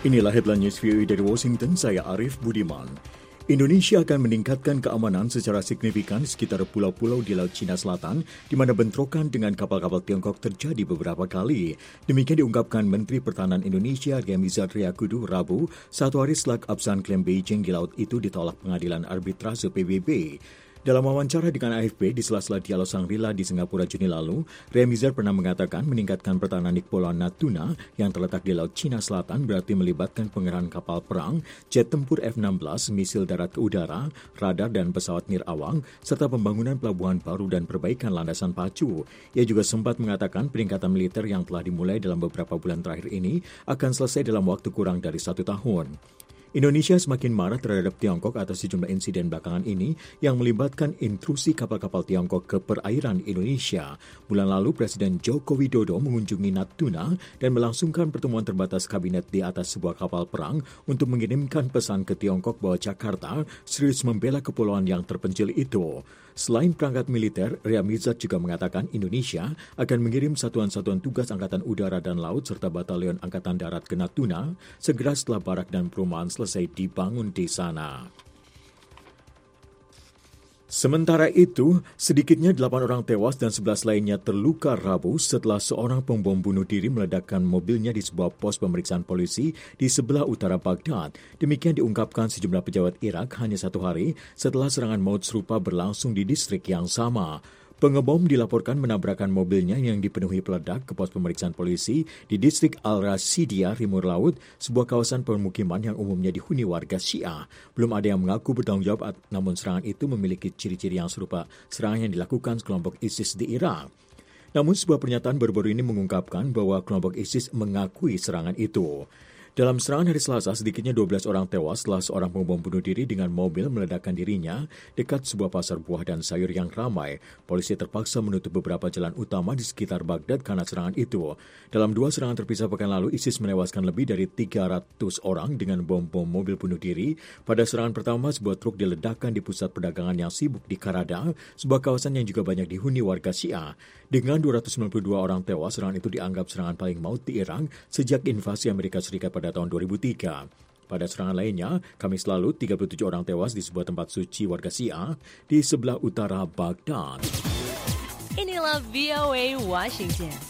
Inilah headline news VOA dari Washington, saya Arif Budiman. Indonesia akan meningkatkan keamanan secara signifikan di sekitar pulau-pulau di Laut Cina Selatan, di mana bentrokan dengan kapal-kapal Tiongkok terjadi beberapa kali. Demikian diungkapkan Menteri Pertahanan Indonesia Riamizat Riyakudu Rabu, satu hari setelah keabsahan klaim Beijing di laut itu ditolak pengadilan arbitrase PBB. Dalam wawancara dengan AFP di sela-sela dialog Shangri-La di Singapura Juni lalu, Riamizat pernah mengatakan meningkatkan pertahanan di Kepulauan Natuna yang terletak di Laut Cina Selatan berarti melibatkan pengerahan kapal perang, jet tempur F-16, misil darat ke udara, radar dan pesawat nirawang, serta pembangunan pelabuhan baru dan perbaikan landasan pacu. Ia juga sempat mengatakan peningkatan militer yang telah dimulai dalam beberapa bulan terakhir ini akan selesai dalam waktu kurang dari 1 tahun. Indonesia semakin marah terhadap Tiongkok atas sejumlah insiden belakangan ini yang melibatkan intrusi kapal-kapal Tiongkok ke perairan Indonesia. Bulan lalu, Presiden Joko Widodo mengunjungi Natuna dan melangsungkan pertemuan terbatas kabinet di atas sebuah kapal perang untuk mengirimkan pesan ke Tiongkok bahwa Jakarta serius membela kepulauan yang terpencil itu. Selain perangkat militer, Riamizat juga mengatakan Indonesia akan mengirim satuan-satuan tugas Angkatan Udara dan Laut serta Batalion Angkatan Darat ke Natuna segera setelah barak dan perumahan selesai dibangun di sana. Sementara itu, sedikitnya 8 orang tewas dan 11 lainnya terluka Rabu setelah seorang pembom bunuh diri meledakkan mobilnya di sebuah pos pemeriksaan polisi di sebelah utara Baghdad. Demikian diungkapkan sejumlah pejabat Irak hanya 1 hari setelah serangan maut serupa berlangsung di distrik yang sama. Pengebom dilaporkan menabrakkan mobilnya yang dipenuhi peledak ke pos pemeriksaan polisi di distrik Al-Rasidia, Timur Laut, sebuah kawasan permukiman yang umumnya dihuni warga Syiah. Belum ada yang mengaku bertanggung jawab, namun serangan itu memiliki ciri-ciri yang serupa serangan yang dilakukan kelompok ISIS di Irak. Namun sebuah pernyataan baru-baru ini mengungkapkan bahwa kelompok ISIS mengakui serangan itu. Dalam serangan hari Selasa, sedikitnya 12 orang tewas setelah seorang pembom bunuh diri dengan mobil meledakkan dirinya dekat sebuah pasar buah dan sayur yang ramai. Polisi terpaksa menutup beberapa jalan utama di sekitar Baghdad karena serangan itu. Dalam 2 serangan terpisah pekan lalu, ISIS menewaskan lebih dari 300 orang dengan bom-bom mobil bunuh diri. Pada serangan pertama, sebuah truk diledakkan di pusat perdagangan yang sibuk di Karada, sebuah kawasan yang juga banyak dihuni warga Syiah. Dengan 292 orang tewas, serangan itu dianggap serangan paling maut di Irak sejak invasi Amerika Serikat pada tahun 2003. Pada serangan lainnya, Kamis lalu 37 orang tewas di sebuah tempat suci warga Syiah di sebelah utara Baghdad. Inilah VOA Washington.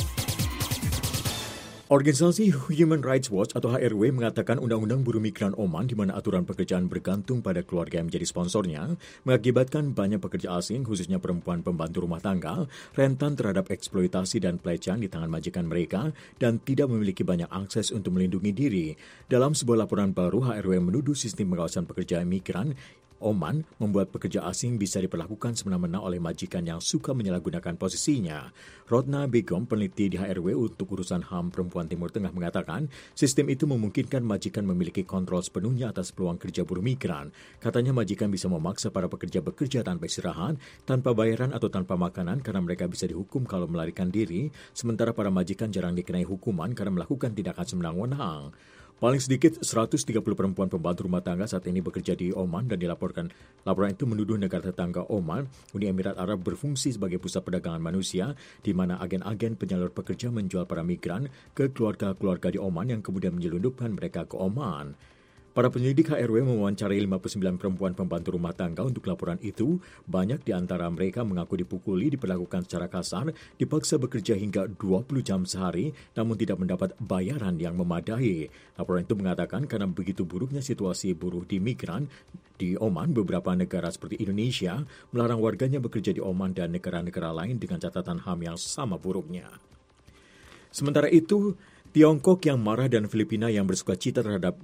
Organisasi Human Rights Watch atau HRW mengatakan Undang-Undang Buruh Migran Oman di mana aturan pekerjaan bergantung pada keluarga yang menjadi sponsornya mengakibatkan banyak pekerja asing, khususnya perempuan pembantu rumah tangga, rentan terhadap eksploitasi dan pelecehan di tangan majikan mereka dan tidak memiliki banyak akses untuk melindungi diri. Dalam sebuah laporan baru, HRW menuduh sistem pengawasan pekerja migran Oman membuat pekerja asing bisa diperlakukan semena-mena oleh majikan yang suka menyalahgunakan posisinya. Rodna Begum, peneliti di HRW untuk urusan HAM Perempuan Timur Tengah mengatakan, sistem itu memungkinkan majikan memiliki kontrol sepenuhnya atas peluang kerja buruh migran. Katanya majikan bisa memaksa para pekerja bekerja tanpa istirahat, tanpa bayaran atau tanpa makanan karena mereka bisa dihukum kalau melarikan diri, sementara para majikan jarang dikenai hukuman karena melakukan tindakan semena-mena. Paling sedikit 130 perempuan pembantu rumah tangga saat ini bekerja di Oman dan laporan itu menuduh negara tetangga Oman, Uni Emirat Arab berfungsi sebagai pusat perdagangan manusia di mana agen-agen penyalur pekerja menjual para migran ke keluarga-keluarga di Oman yang kemudian menyelundupkan mereka ke Oman. Para penyelidik HRW mewawancarai 59 perempuan pembantu rumah tangga untuk laporan itu. Banyak di antara mereka mengaku dipukuli, diperlakukan secara kasar, dipaksa bekerja hingga 20 jam sehari, namun tidak mendapat bayaran yang memadai. Laporan itu mengatakan karena begitu buruknya situasi buruh di migran di Oman, beberapa negara seperti Indonesia melarang warganya bekerja di Oman dan negara-negara lain dengan catatan HAM yang sama buruknya. Sementara itu, Tiongkok yang marah dan Filipina yang bersukacita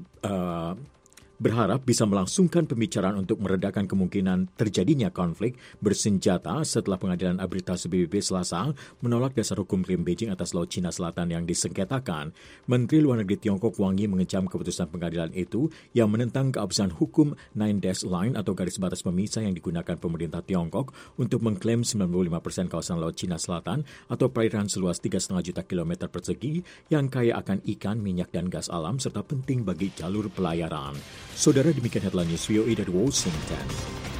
berharap bisa melangsungkan pembicaraan untuk meredakan kemungkinan terjadinya konflik bersenjata setelah pengadilan arbitrase PBB Selasa menolak dasar hukum klaim Beijing atas Laut Cina Selatan yang disengketakan. Menteri Luar Negeri Tiongkok Wang Yi mengecam keputusan pengadilan itu yang menentang keabsahan hukum Nine Dash Line atau garis batas pemisah yang digunakan pemerintah Tiongkok untuk mengklaim 95% kawasan Laut Cina Selatan atau perairan seluas 3,5 juta kilometer persegi yang kaya akan ikan, minyak, dan gas alam serta penting bagi jalur pelayaran. Saudara, demikian headline news VOA dari Washington.